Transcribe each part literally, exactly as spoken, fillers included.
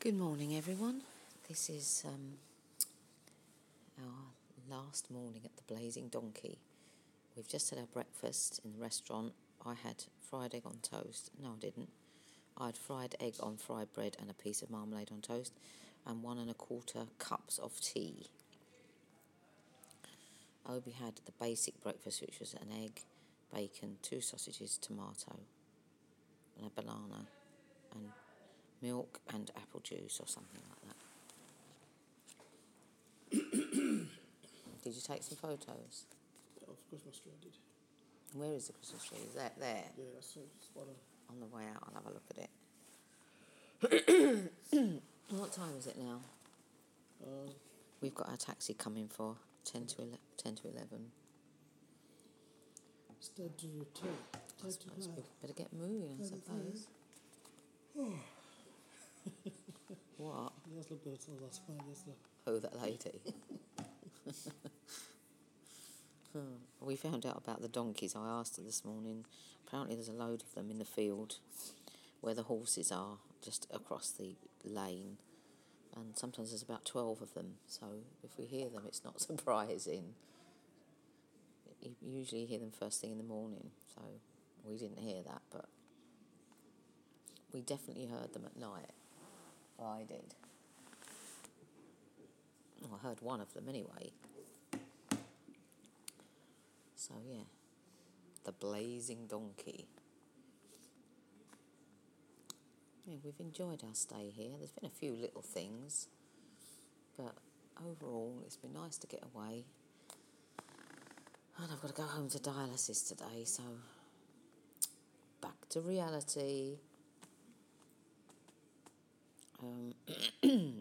Good morning, everyone. This is um, our last morning at the Blazing Donkey. We've just had our breakfast in the restaurant. I had fried egg on toast. No, I didn't. I had fried egg on fried bread and a piece of marmalade on toast and one and a quarter cups of tea. Obi had the basic breakfast, which was an egg, bacon, two sausages, tomato, and a banana, and milk and apple juice or something like that. Did you take some photos? Of Christmas tree, I did. Where is the Christmas tree? Is that there? Yeah, that's it. Spot on. On the way out, I'll have a look at it. What time is it now? Um, We've got our taxi coming for ten to eleven. ten to eleven. it's ten to ten. I suppose we better get moving, I suppose. What? Yes, look, that's that's fine. Yes, look. Oh, that lady. Hmm. We found out about the donkeys. I asked her this morning. Apparently there's a load of them in the field where the horses are, just across the lane. And sometimes there's about twelve of them. So if we hear them, it's not surprising. You usually hear them first thing in the morning. So we didn't hear that, but we definitely heard them at night. Well, I did. Well, I heard one of them anyway. So, yeah. The Blazing Donkey. Yeah, we've enjoyed our stay here. There's been a few little things, but overall it's been nice to get away. And I've got to go home to dialysis today, so back to reality. Um, I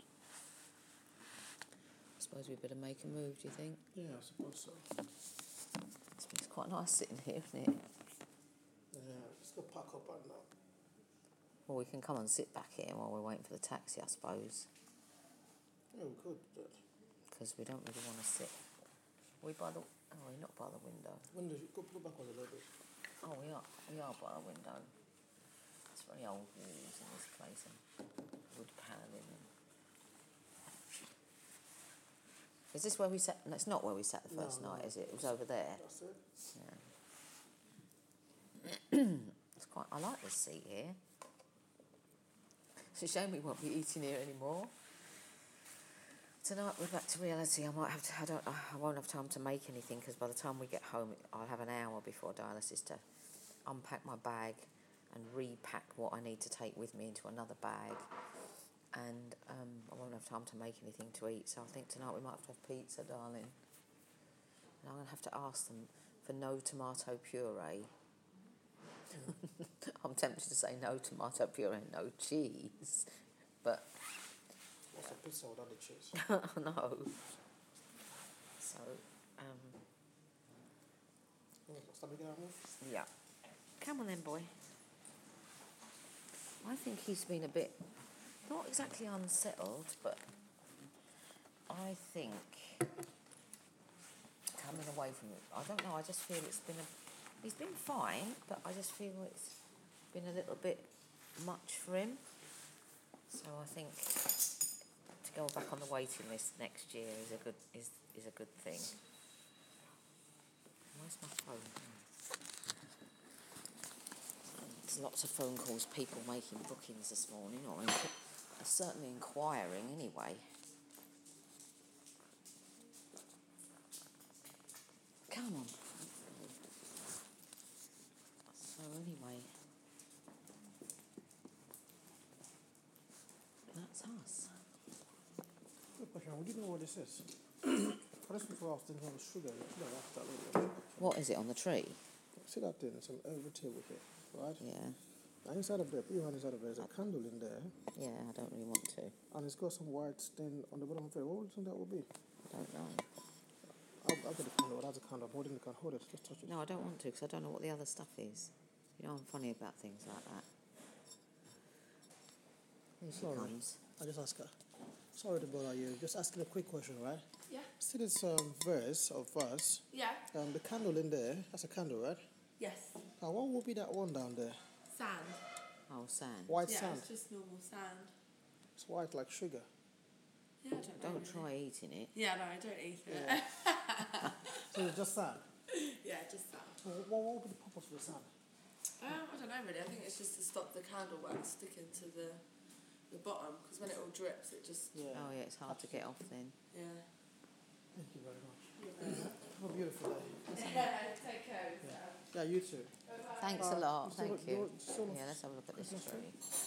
suppose we better make a move, do you think? Yeah, I suppose so. It's quite nice sitting here, isn't it? Yeah, let's go pack up and now. Well, we can come and sit back here while we're waiting for the taxi, I suppose. Yeah, we could do that. Because we don't really want to sit. Are we by the... Oh, we're not by the window. Window, go, go back on a little bit. Oh, we are. We are by the window. It's very old walls in this place and wood paneling. Is this where we sat? No, it's not where we sat the first No, night, no. is it? It was over there. That's it. Yeah. It's quite. I like this seat here. It's a shame we won't be eating here anymore. Tonight we're back to reality. I might have to. I don't. I won't have time to make anything because by the time we get home, I'll have an hour before dialysis to unpack my bag and repack what I need to take with me into another bag. And um, I won't have time to make anything to eat, so I think tonight we might have to have pizza, darling. And I'm going to have to ask them for no tomato puree. Mm. I'm tempted to say no tomato puree, no cheese, but... What's a pizza without the cheese? No. So, um... Yeah, start making our move? yeah. Come on then, boy. I think he's been a bit... not exactly unsettled, but I think coming away from it, I don't know, I just feel it's been a, he's been fine, but I just feel it's been a little bit much for him. So I think to go back on the waiting list next year is a good is is a good thing. Where's my phone? There's lots of phone calls, people making bookings this morning, or inqu- certainly inquiring anyway. Come on. So anyway, that's us. Good question. Would you know what this is? For this before I was thinking of sugar. You know, after that little bit. What is it on the tree? See that thing? It's an every table here, right? Yeah. And inside of there, put your hand inside of there, there's a candle in there. Yeah, I don't really want to. And it's got some white stain on the bottom of it. What would you think that would be? I don't know. I'll, I'll get the candle. That's a candle. I'm holding the candle. Hold it. Just touch it. No, I don't want to because I don't know what the other stuff is. You know, I'm funny about things like that. Here she Sorry. comes. I just ask her. Sorry to bother you. Just asking a quick question, right? Yeah. See this um, verse of verse. Yeah. Um, the candle in there. That's a candle, right? Yes. Now, what would be that one down there? Sand. Oh, sand. White yeah, sand. it's just normal sand. It's white like sugar. Yeah, I don't know. Don't really. try eating it. Yeah, no, I don't eat it. Yeah. So it's just sand. Yeah, just that. So what, what would be the purpose of the sand? Um, I don't know really. I think it's just to stop the candle wax sticking to the the bottom, because when it all drips, it just Yeah. Oh yeah, it's hard to get off then. yeah. Thank you very much. Have a beautiful day. Take care. Yeah, yeah you too. Thanks Uh, a lot. you still Thank got- you. you still got Yeah, let's have a look at this Christmas tree.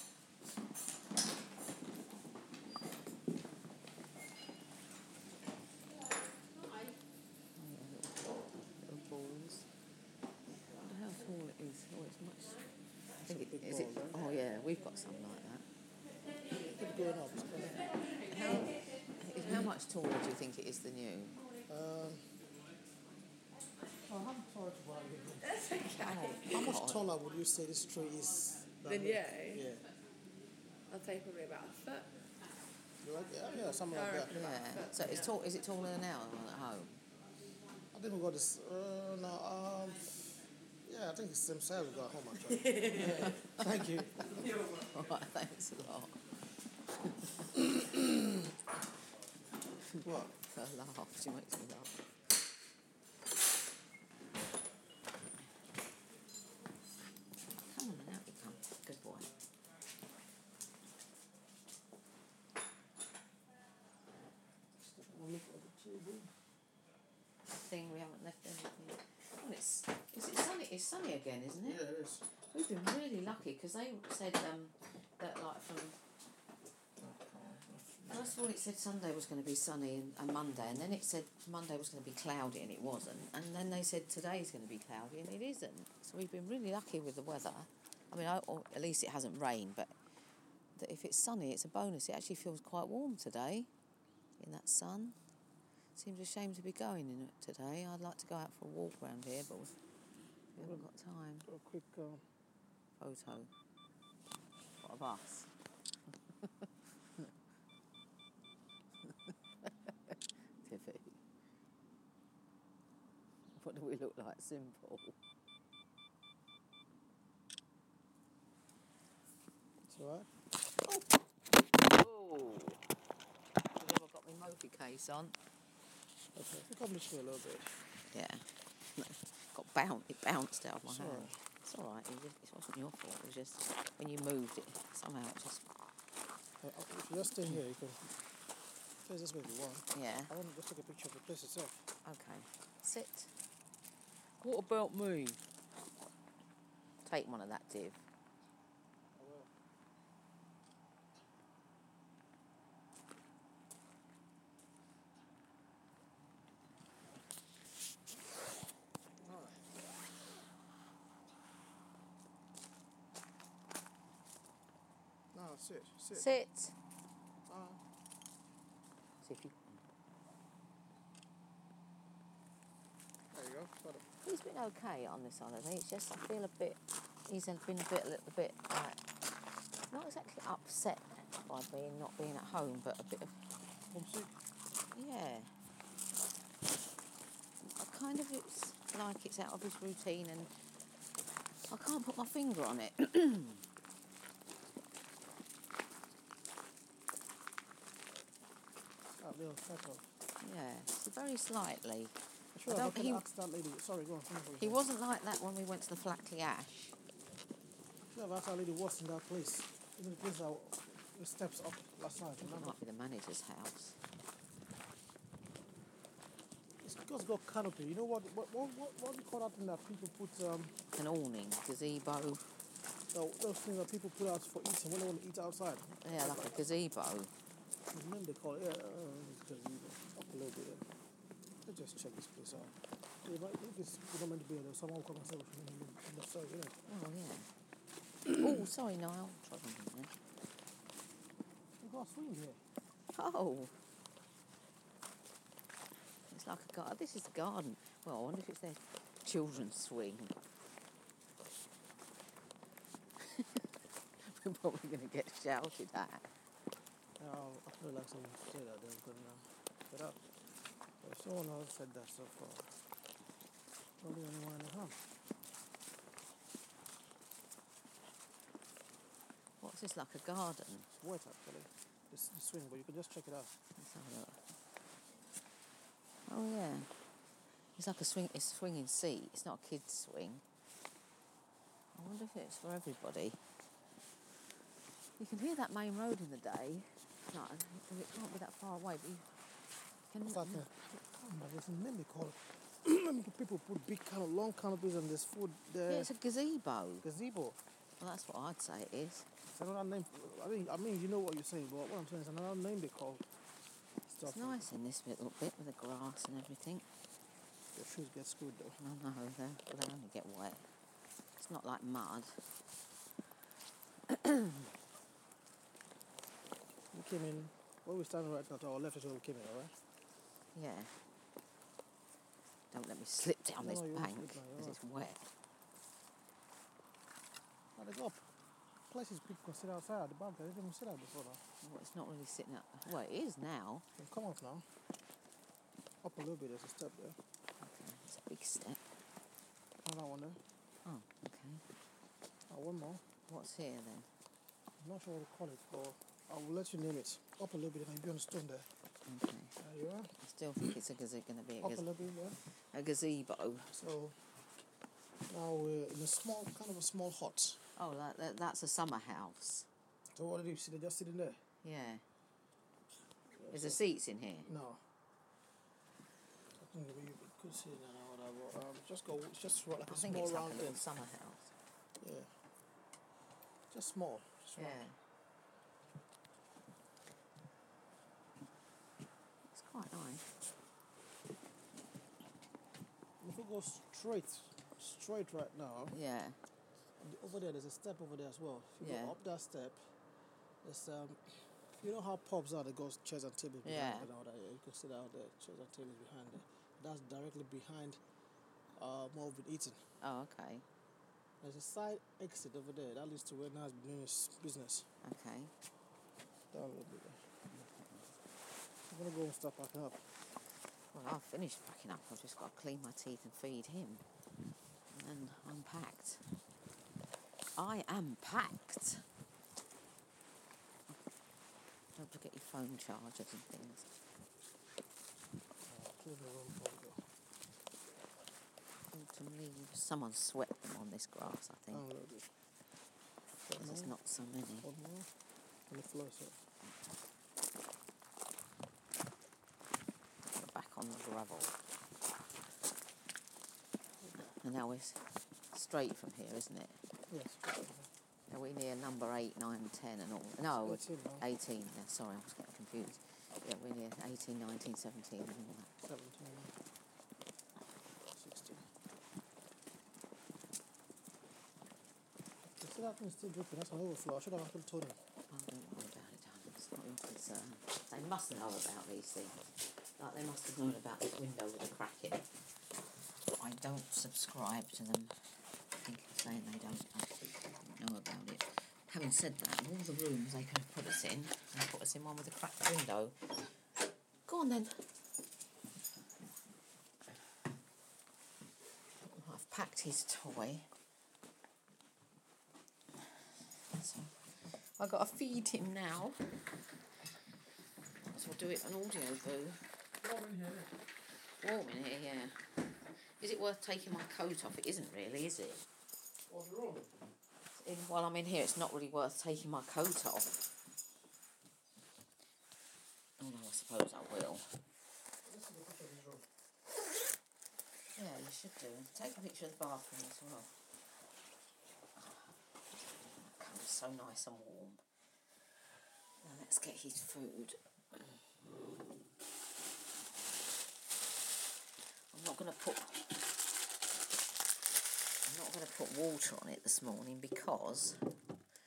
Little balls. I wonder how tall it is. Oh, it's much. I think it, big is it. ball, right? Oh yeah, we've got some like that. Keep going up. It's going up. How, how much taller do you think it is than you? Um, oh, how tall is it? That's okay. How much God. taller would you say this tree is? than Than me? you? Yeah. I'll say probably about a foot. You like that? Yeah, something like that. Yeah. So it's tall. Is it taller than ours at home? I think we got this. Uh, no, um, yeah, I think it's the same size we got home actually. Yeah. Thank you. All right. Thanks a lot. What? Her laugh. She makes me laugh. Come on, out you come. Good boy. We'll look at the T V. Thing we haven't left anything. Oh, it's is it sunny? It's sunny again, isn't it? Yeah, it is. We've been really lucky because they said um, that like from first of all it said Sunday was going to be sunny and, and Monday, and then it said Monday was going to be cloudy and it wasn't, and then they said today's going to be cloudy and it isn't. So we've been really lucky with the weather. I mean, I, or at least it hasn't rained, but that if it's sunny, it's a bonus. It actually feels quite warm today in that sun. Seems a shame to be going in it today. I'd like to go out for a walk around here, but we've, we haven't got time. A quick. Uh, Photo. What of us? Tiffy. What do we look like? Simple. it's alright. Oh! I've never got my Mophie case on. Okay. You probably should a little bit. Yeah. Got bounced. It bounced out of my It's hand. alright. It's all right. It, just, it wasn't your fault. It was just when you moved it. Somehow it just. Uh, if you just stay here, you can face this way if you want. Yeah. I want to just take a picture of the place itself. Okay. Sit. What about me? Take one of that, Div. I will. Alright. No, sit, sit. Sit. Ah. See if you. There you go. Got it. He's been okay on this holiday. It's just I feel a bit. He's been a bit, a little bit like not exactly upset by being not being at home, but a bit of Homesick? yeah. I kind of it's like it's out of his routine, and I can't put my finger on it. That little photo. Yeah, so very slightly. Sure, I I don't- can he- ask that lady. Sorry, go on. finish what He you're wasn't like that when we went to the Flatley Ash. saying. Should have asked that lady what's in that place. In the place that the steps up last night. It Remember? might be the manager's house. It's because it's got canopy. You know what? What? What? What, what do you call that thing that people put? Um, An awning, gazebo. no, those things that people put out for eating when they want to eat outside. Yeah, like a gazebo. There's a name they call it. Yeah, uh, gazebo. Up a little bit. Yeah. Let's just check this place out. Yeah, but if it's you don't meant to be there, someone will come and say, "Well, you know, you know, sorry, you know." Oh, yeah. Oh, sorry, Niall. Trod on him then. We've got a swing here. Oh. It's like a garden. This is the garden. Well, I wonder if it's their children's swing. We're probably going to get shouted at. Yeah, I feel like someone say that they're going to get up. But if someone else said that so far, probably only one in the house. What's this, like a garden? It's wet actually. the, s- the swing, but you can just check it out. Let's have a look. Oh yeah, it's like a swing. It's a swinging seat. It's not a kid's swing. I wonder if it's for everybody. You can hear that main road in the day. No, it can't be that far away. But you can. It's like a, I can't remember, there's a name they call it. People put big kind of long canopies and there's food there. Yeah, it's a gazebo. Gazebo. Well, that's what I'd say it is. It's another name. I mean, I mean, you know what you're saying, but what I'm saying is another name they call stuff. It's nice in this little bit with the grass and everything. Your shoes get screwed though. I know, they they only get wet. It's not like mud. We came in, where we're standing right now, to our left is where we came in, alright? Yeah. Don't let me slip down No, this no, you won't bank slip down, you're because it's wet. Now they got places people can sit outside at the back. They didn't even sit out before now. Well, it's not really sitting up. Well, it is now. You come off now. Up a little bit, there's a step there. Okay, it's a big step. Another one there. Oh, okay. Uh, one more. What's here then? I'm not sure what to call it, but I will let you name it. Up a little bit, and you'll be on the stone there. Okay. There you are. I still think it's a gaze- going to be a, Up a gaze- little bit there. a gazebo. So now we're in a small, kind of a small hut. Oh, that, that, that's a summer house. So what do you see? They're just sitting there. Yeah. Is there seats in here? No. I think maybe you could sit there now, whatever. Um, just go. It's just like I a think small it's like round a little thing. summer house. Yeah. Just small. Just Yeah. round. It's quite nice. If we go straight, straight right now, Yeah. over there, there's a step over there as well. If you Yeah. go up that step, there's um, you know how pubs are, they got chairs and tables behind Yeah. and all that. Yeah, you can sit out there, chairs and tables behind there. That's directly behind uh, Melvin Eaton. Oh, okay. There's a side exit over there that leads to where Nas been doing his business. Okay. Down a little bit there. I'm gonna go and start packing up. Well, I've finished packing up. I've just got to clean my teeth and feed him. And then I'm packed. I am packed. Don't forget your phone chargers and things. Uh, clean the room before we go. Autumn leaves. Someone swept them on this grass, I think. Down a little bit. Because there's not so many. One more. On the floor, sir. We're back on the gravel. And now we're s- straight from here, isn't it? Yes. Are we near number eight, nine, ten and all? No, eighteen now. eighteen. Yeah, sorry, I was getting confused. Yeah, we're near eighteen, nineteen, seventeen and all that. seventeen. sixteen. You see that thing's still dripping? That's an overflow. I should have actually told him. Oh, don't worry about it, darling. It's not your concern. They must know about these things. Like they must have known about this window with a crack in it. But I don't subscribe to them. I think saying they don't actually know about it. Having said that, of all the rooms they could have put us in, they put us in one with a cracked window. Go on then. I've packed his toy. So I've got to feed him now. So I'll do it on audio boo. Warm in here. Warm in here, yeah. Is it worth taking my coat off? It isn't really, is it? What's wrong? In, while I'm in here, it's not really worth taking my coat off. Oh no, I suppose I will. Let's see the picture of his room. Yeah, you should do. Take a picture of the bathroom as well. That comes so nice and warm. Now let's get his food. I'm not going to put I'm not going to put water on it this morning because I'm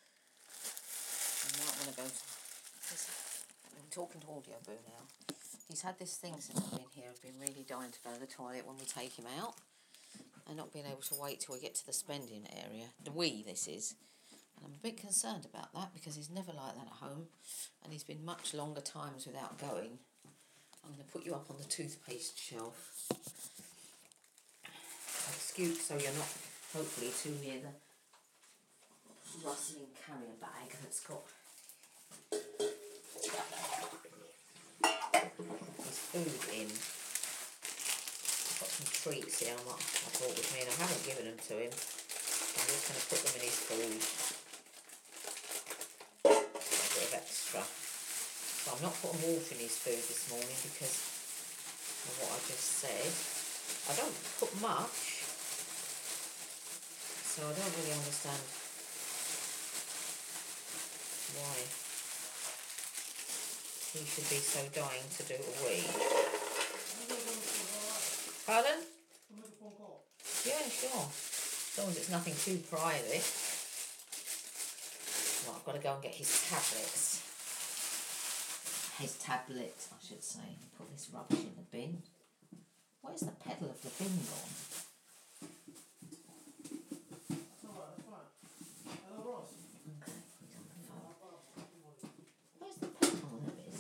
not going to go to this, I'm talking to Audio Boo now. He's had this thing since I've been here. I've been really dying to go to the toilet when we take him out and not being able to wait till we get to the spending area. The we, this is. And I'm a bit concerned about that because he's never like that at home and he's been much longer times without going. I'm going to put you up on the toothpaste shelf. Excuse so you're not hopefully too near the rustling carrier bag that's got food in. I've got some treats here I brought with me and I haven't given them to him. So I'm just going to put them in his food. A bit of extra. So I'm not putting water in his food this morning because of what I just said. I don't put much, so I don't really understand why he should be so dying to do a wee. Pardon? Yeah, sure. As long as it's nothing too private. Well, I've got to go and get his tablets. His tablet, I should say. Put this rubbish in the bin. Where's the pedal of the bin gone? Okay, he's on the phone. Where's the pedal? Oh, there it is.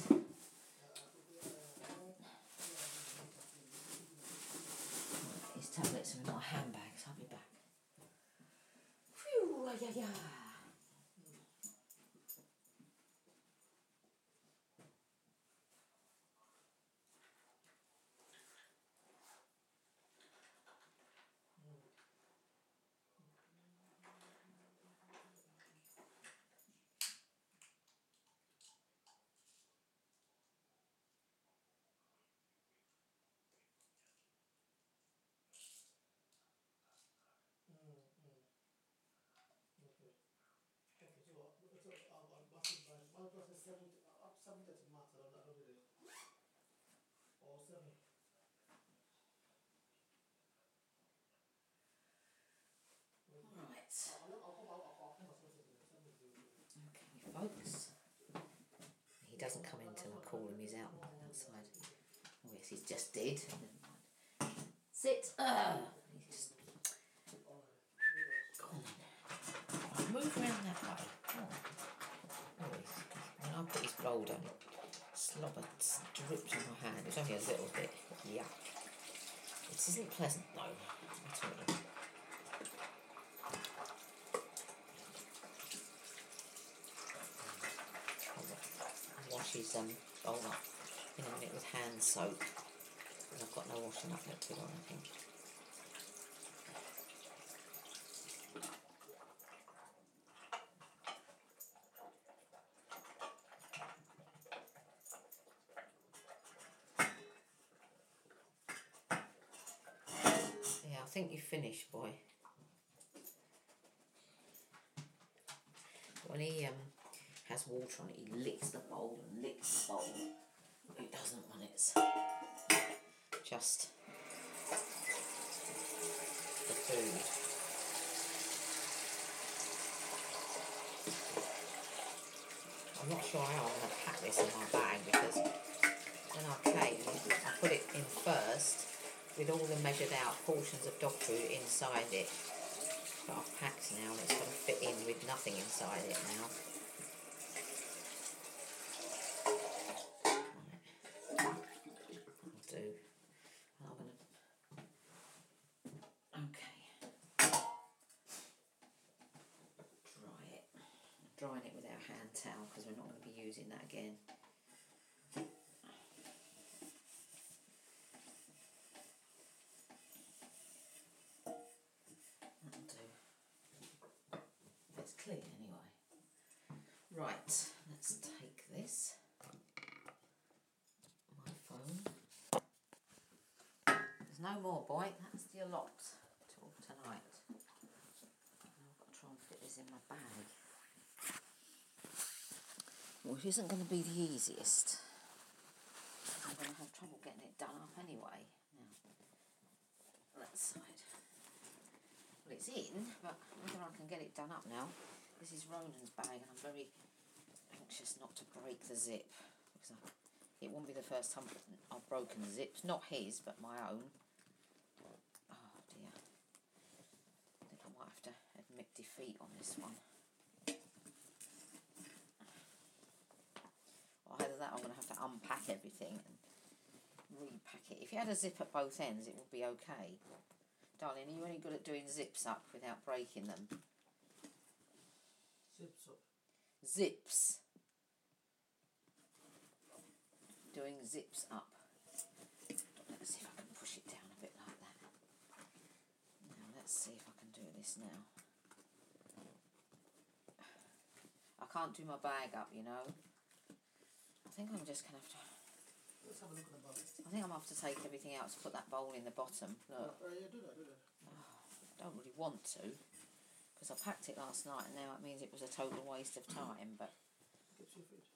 Right, his tablets are in my handbags. I'll be back. Phew, yeah, yeah. Folks, he doesn't come in till I call him. He's out outside. Oh yes, he's just dead. Sit. Uh, he's just... Go on then. Right, move around that way. Come on. Oh, he's... When I put his bowl down, it slobbered, dripped on my hand. It was only a little bit. Yuck. This isn't pleasant though. At all. Wash his um, bowl up in a minute with hand soap. And I've got no washing up liquid on, I think. Yeah, I think you're finished, boy. When he um has water on it, he licks the bowl and licks the bowl. He doesn't when it's just the food. I'm not sure how I'm going to pack this in my bag because when I came, I put it in first with all the measured out portions of dog food inside it. But I've packed now and it's going to fit in with nothing inside it now. Drying it with our hand towel because we're not going to be using that again. That'll do. It's clean anyway. Right, let's take this. My phone. There's no more, boy. That's the lot till tonight. I've got to try and fit this in my bag. Well, it isn't going to be the easiest. I'm going to have trouble getting it done up anyway. Now, that side. Well, it's in, but whether I can get it done up now. This is Ronan's bag, and I'm very anxious not to break the zip. Because I, it won't be the first time I've broken the zips. Not his, but my own. Oh, dear. I think I might have to admit defeat on this one. Either that, I'm going to have to unpack everything and repack it. If you had a zip at both ends, it would be okay. Darling, are you any good at doing zips up without breaking them? Zips up. Zips. Doing zips up. see if I can push it down a bit like that. Now let's see if I can do this now. I can't do my bag up, you know. I think I'm just going to have to... Let's have a look at the bowl. I think I'm going to have to take everything out to put that bowl in the bottom. Look. Uh, yeah, do that, do that. Oh, I don't really want to, because I packed it last night and now it means it was a total waste of time, but Get to your fridge.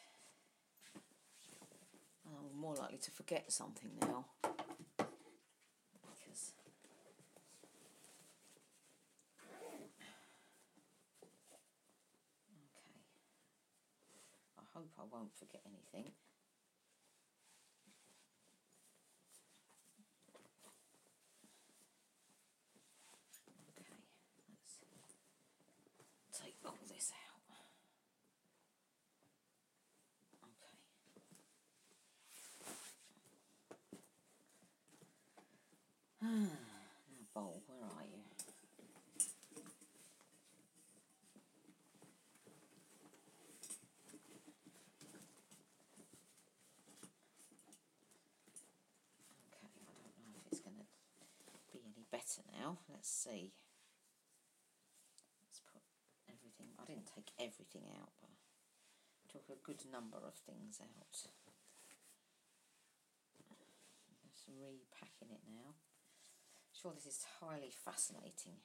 I'm more likely to forget something now. Because... Okay. I hope I won't forget anything. Okay, let's take all this out. Okay. Now, bowl, where are you? Okay, I don't know if it's going to be any better now. Let's see. Let's put everything... I didn't take everything out, but I took a good number of things out. Just repacking it now. Sure, this is highly fascinating.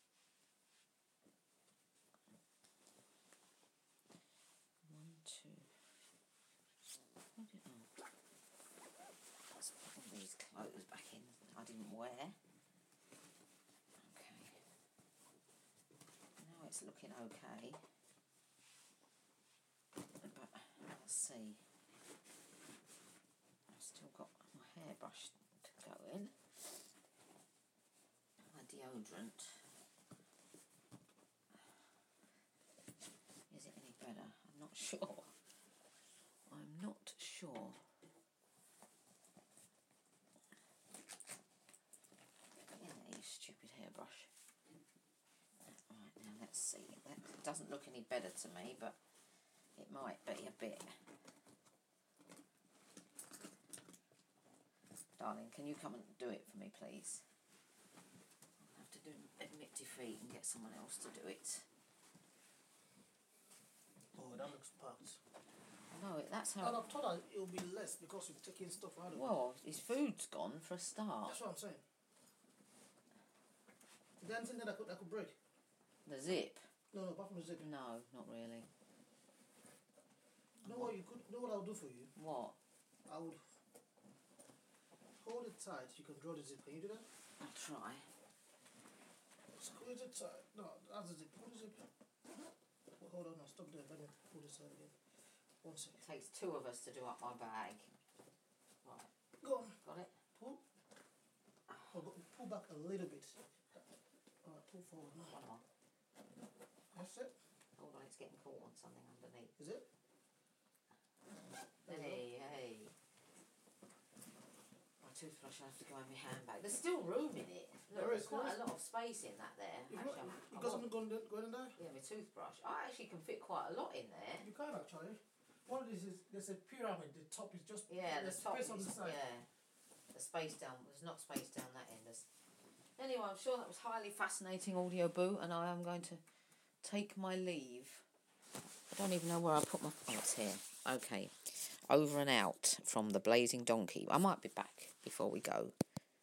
One, two. I don't know. Let's put all these clothes back in I didn't wear. Okay. Now it's looking okay. But let's see. I've still got my hairbrush to go in. My deodorant. Is it any better? I'm not sure. I'm not sure. Yeah, you stupid hairbrush. Right, now let's see. That doesn't look any better to me, but it might be a bit. Darling, can you come and do it for me, please? I'll have to do admit defeat and get someone else to do it. Oh, that looks packed. No, that's And how... I thought that it would be less because you've taken stuff out of it. Well, his food's gone for a start. That's what I'm saying. Is there anything there that could, that could break? The zip? No, no, apart from the zip. No, not really. You know what you could, you know what I'll do for you? What? I would hold it tight. You can draw the zip. Can you do that? I'll try. Squeeze it tight. No, that's the zip. Pull the zip. Well, hold on, I'll stop there. Let me pull this out again. One second. It takes two of us to do up my bag. Right, Go on. got it? Pull. Oh, go- pull back a little bit. Alright, pull forward now. One on. That's it. Hold on, it's getting caught on something underneath. Is it? There you Hey, hey. My toothbrush, I have to go in my handbag. There's still room in it. Look, There there's is, quite there a lot of space in that there. You've Actually, got, I'm- you I'm got not- something going, going in there? Yeah, my toothbrush. I actually can fit quite a lot in there. You can actually. One of these is, there's a pyramid. The top is just, Yeah, the there's top space on the is- side. Yeah, the space down. There's not space down that end. There's... Anyway, I'm sure that was highly fascinating, Audio Boo, and I am going to take my leave. I don't even know where I put my... Oh, it's here. Okay. Over and out from the Blazing Donkey. I might be back before we go.